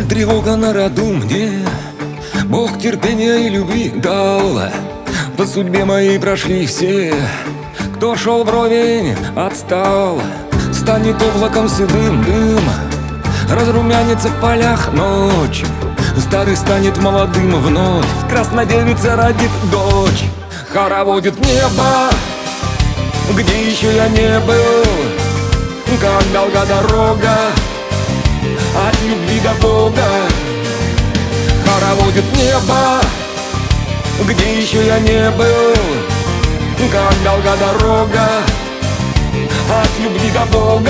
Боль, тревога на роду мне Бог терпения и любви дал. По судьбе моей прошли все, кто шел вровень, отстал. Станет облаком седым дым, разрумянится в полях ночь. Старый станет молодым вновь, краснодевица родит дочь. Хороводит небо, где еще я не был, как долга дорога от любви до Бога. Хороводит небо, где еще я не был, как долга дорога от любви до Бога.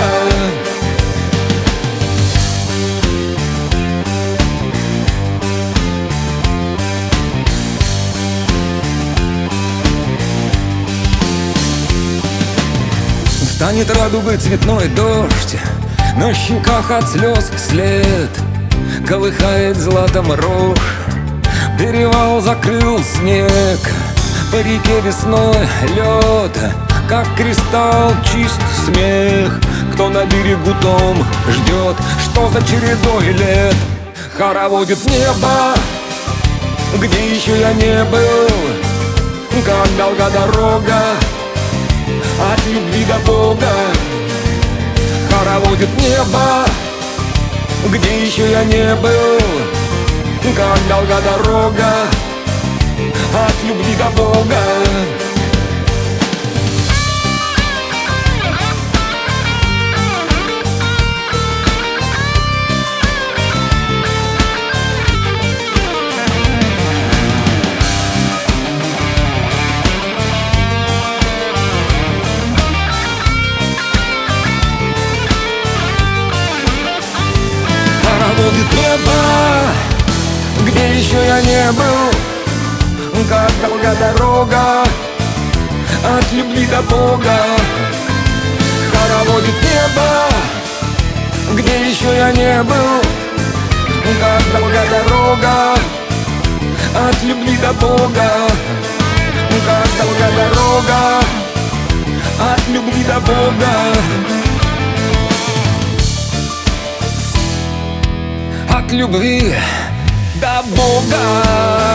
Станет радугой цветной дождь, на щеках от слез след, колыхает златом рожь, перевал закрыл снег. По реке весной лед, как кристалл чист смех. Кто на берегу, том ждет, что за чередой лет. Хороводит небо, где еще я не был, как долга дорога от любви до Бога. Хороводит небо, где еще я не был, как долга дорога от любви до Бога. Хороводит небо, где еще я не был, как долга дорога от любви до Бога. Хороводит небо, где еще я не был, как долга дорога от любви до Бога. Как долга дорога от любви до Бога. От любви до Бога.